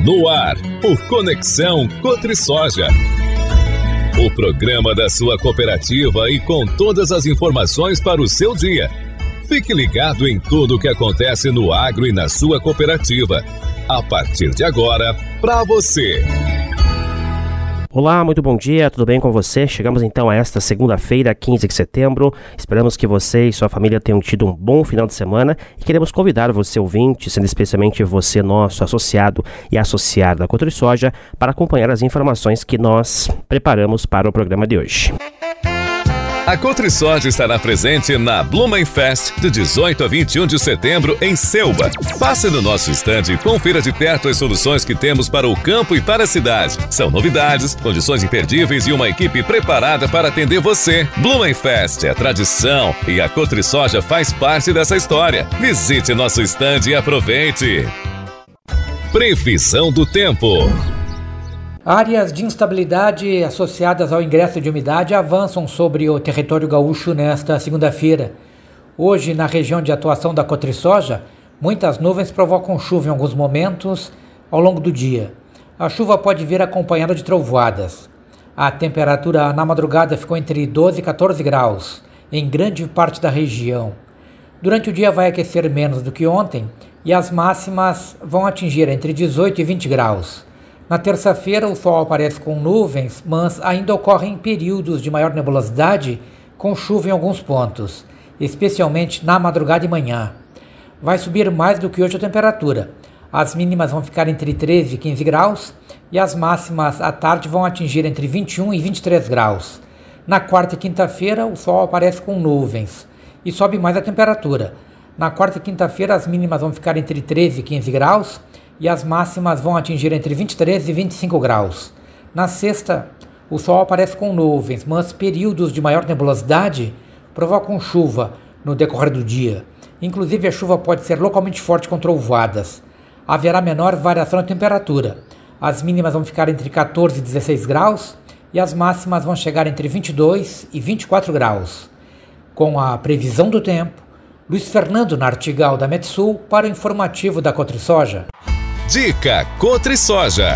No ar, o Conexão Cotrisoja. O programa da sua cooperativa e com todas as informações para o seu dia. Fique ligado em tudo o que acontece no agro e na sua cooperativa. A partir de agora, para você. Olá, muito bom dia, tudo bem com você? Chegamos então a esta segunda-feira, 15 de setembro. Esperamos que você e sua família tenham tido um bom final de semana e queremos convidar você, ouvinte, sendo especialmente você, nosso associado e associado da Cotrisoja, para acompanhar as informações que nós preparamos para o programa de hoje. A Cotrisoja estará presente na Blumenfest de 18 a 21 de setembro em Selba. Passe no nosso estande e confira de perto as soluções que temos para o campo e para a cidade. São novidades, condições imperdíveis e uma equipe preparada para atender você. Blumenfest é tradição e a Cotrisoja faz parte dessa história. Visite nosso estande e aproveite. Previsão do tempo. Áreas de instabilidade associadas ao ingresso de umidade avançam sobre o território gaúcho nesta segunda-feira. Hoje, na região de atuação da Cotrisoja, muitas nuvens provocam chuva em alguns momentos ao longo do dia. A chuva pode vir acompanhada de trovoadas. A temperatura na madrugada ficou entre 12 e 14 graus, em grande parte da região. Durante o dia vai aquecer menos do que ontem e as máximas vão atingir entre 18 e 20 graus. Na terça-feira, o sol aparece com nuvens, mas ainda ocorrem períodos de maior nebulosidade, com chuva em alguns pontos, especialmente na madrugada e manhã. Vai subir mais do que hoje a temperatura. As mínimas vão ficar entre 13 e 15 graus e as máximas à tarde vão atingir entre 21 e 23 graus. Na quarta e quinta-feira, o sol aparece com nuvens e sobe mais a temperatura. Na quarta e quinta-feira, as mínimas vão ficar entre 13 e 15 graus e as máximas vão atingir entre 23 e 25 graus. Na sexta, o sol aparece com nuvens, mas períodos de maior nebulosidade provocam chuva no decorrer do dia. Inclusive, a chuva pode ser localmente forte com trovoadas. Haverá menor variação na temperatura. As mínimas vão ficar entre 14 e 16 graus e as máximas vão chegar entre 22 e 24 graus. Com a previsão do tempo, Luiz Fernando Nartigal da Metsul para o informativo da Cotrisoja. Dica Cotrisoja.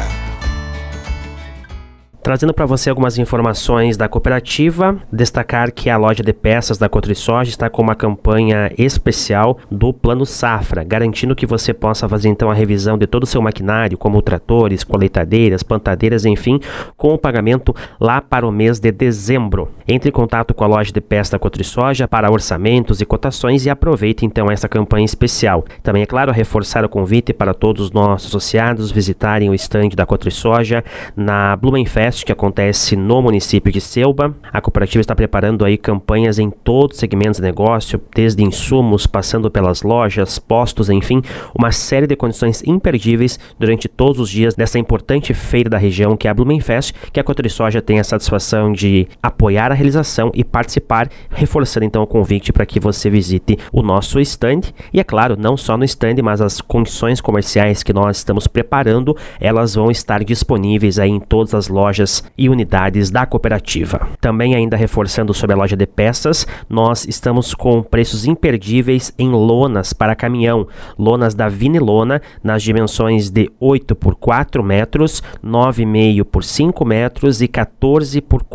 Trazendo para você algumas informações da cooperativa, destacar que a loja de peças da Cotrisoja está com uma campanha especial do Plano Safra, garantindo que você possa fazer então a revisão de todo o seu maquinário, como tratores, colheitadeiras, plantadeiras, enfim, com o pagamento lá para o mês de dezembro. Entre em contato com a loja de peças da Cotrisoja para orçamentos e cotações e aproveite então essa campanha especial. Também, é claro, reforçar o convite para todos os nossos associados visitarem o estande da Cotrisoja na Blumenfest, que acontece no município de Selba. A cooperativa está preparando aí campanhas em todos os segmentos de negócio, desde insumos, passando pelas lojas, postos, enfim, uma série de condições imperdíveis durante todos os dias dessa importante feira da região, que é a Blumenfest, que a Cotrisoja tem a satisfação de apoiar a realização e participar, reforçando então o convite para que você visite o nosso stand. E é claro, não só no stand, mas as condições comerciais que nós estamos preparando, elas vão estar disponíveis aí em todas as lojas e unidades da cooperativa. Também, ainda reforçando sobre a loja de peças, nós estamos com preços imperdíveis em lonas para caminhão. Lonas da Vinilona nas dimensões de 8 por 4 metros, 9,5 por 5 metros e 14 por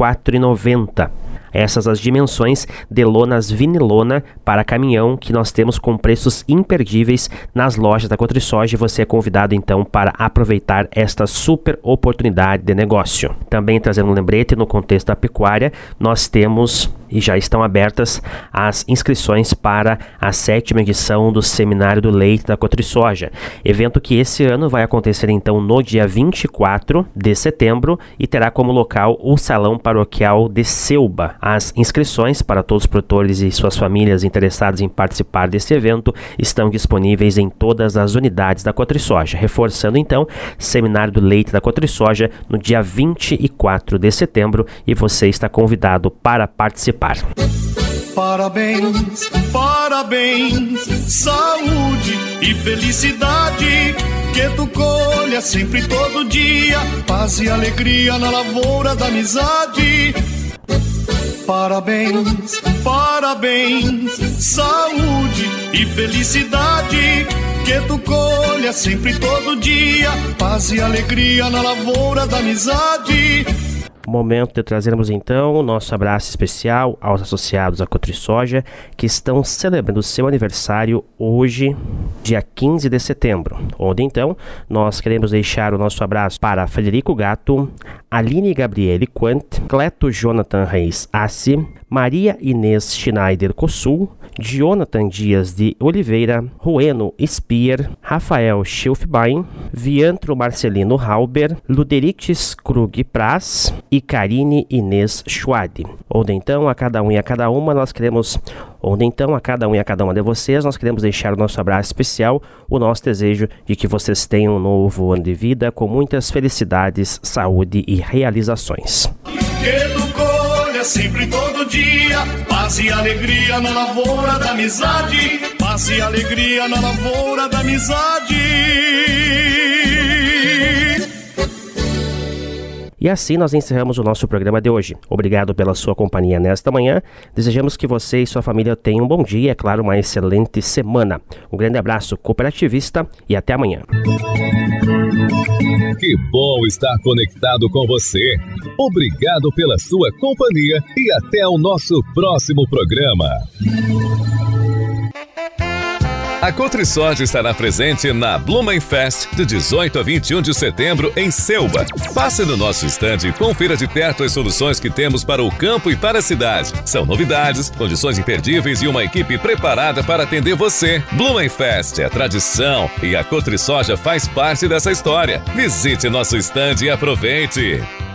4,90. Essas as dimensões de lonas Vinilona para caminhão que nós temos com preços imperdíveis nas lojas da Cotrisoja, e você é convidado então para aproveitar esta super oportunidade de negócio. Também trazendo um lembrete no contexto da pecuária, nós temos e já estão abertas as inscrições para a 7ª edição do Seminário do Leite da Cotrisoja, evento que esse ano vai acontecer então no dia 24 de setembro e terá como local o Salão Paroquial de Selba. As inscrições para todos os produtores e suas famílias interessados em participar desse evento estão disponíveis em todas as unidades da Cotrisoja. Reforçando então, Seminário do Leite da Cotrisoja no dia 24 de setembro, e você está convidado para participar. Parabéns, parabéns, saúde e felicidade, que tu colha sempre todo dia, paz e alegria na lavoura da amizade. Parabéns, parabéns, saúde e felicidade, que tu colha sempre todo dia, paz e alegria na lavoura da amizade. Momento de trazermos então o nosso abraço especial aos associados à CotriSoja que estão celebrando seu aniversário hoje, dia 15 de setembro, onde então nós queremos deixar o nosso abraço para Frederico Gatto, Aline Gabriele Quant, Cleto Jonathan Reis Assi, Maria Inês Schneider Cossul, Jonathan Dias de Oliveira, Rueno Spier, Rafael Schilfbein, Viantro Marcelino Halber, Luderites Krug Praz e Karine Inês Schwad. Onde então a cada um e a cada uma nós queremos, onde então a cada um e a cada uma de vocês nós queremos deixar o nosso abraço especial, o nosso desejo de que vocês tenham um novo ano de vida com muitas felicidades, saúde e realizações. Sempre todo dia, paz e alegria na lavoura da amizade, paz e alegria na lavoura da amizade. E assim nós encerramos o nosso programa de hoje. Obrigado pela sua companhia nesta manhã. Desejamos que você e sua família tenham um bom dia e, é claro, uma excelente semana. Um grande abraço cooperativista e até amanhã. Que bom estar conectado com você. Obrigado pela sua companhia e até o nosso próximo programa. A CotriSoja estará presente na Blumenfest de 18 a 21 de setembro em Selva. Passe no nosso estande e confira de perto as soluções que temos para o campo e para a cidade. São novidades, condições imperdíveis e uma equipe preparada para atender você. Blumenfest é tradição e a CotriSoja faz parte dessa história. Visite nosso estande e aproveite!